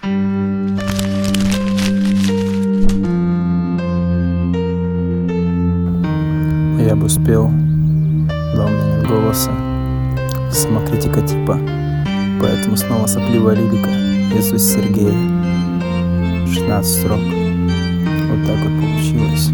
Я бы успел, да у меня нет голоса, самокритика типа, поэтому снова сопливая лирика. Иисус Сергея, 16 строк. Вот так вот получилось.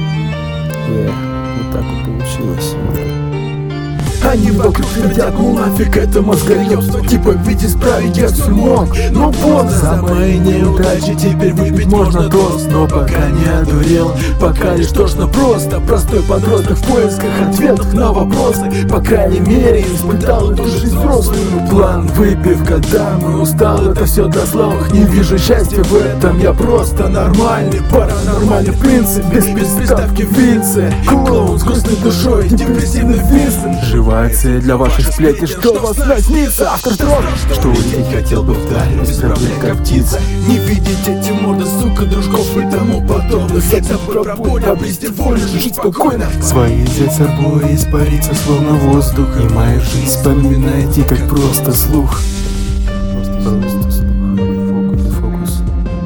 Вот так вот получилось. Они вокруг твердят, ну нафиг это мозгоёбство. Типа ведь исправить я все мог, но поздно. За мои неудачи теперь выпить можно тост. Но пока не одурел, пока лишь тошно просто. Простой подросток в поисках ответов на вопросы. По крайней мере испытал эту жизнь взрослую. План, выпивка, дамы, устал это все до слабых. Не вижу счастья в этом, я просто нормальный, паранормальный в принципе. Без приставки в винце, клоун с грустной душой, депрессивный Винсент. Живая цель для ваших сплетен, что вас наснится. Автор строк, что улететь хотел бы вдаль, без проблем как птица. Не видеть эти морды, сука, дружков и тому подобных. Хотя бы пробой, обрести волю, жить спокойно. Свои взять с собой, испариться словно воздух. И мою жизнь вспоминайте как просто слух. Просто слух. Фокус.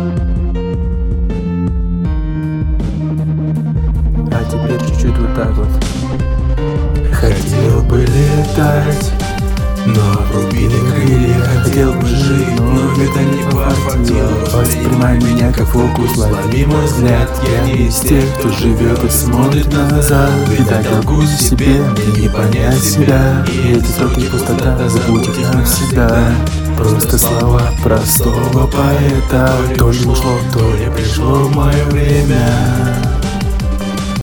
А теперь чуть-чуть вот так вот. Хотел бы летать, но обрубили крылья. Хотел бы жить, но это не по делу. Воспринимай меня как фокус, лови мой взгляд. Я не из тех, кто живет и смотрит назад. Видать, долгусь в себе, мне не понять себя. И эти строки пустота, забудь их навсегда. Просто слова простого поэта. То ли ушло, то ли пришло мое время.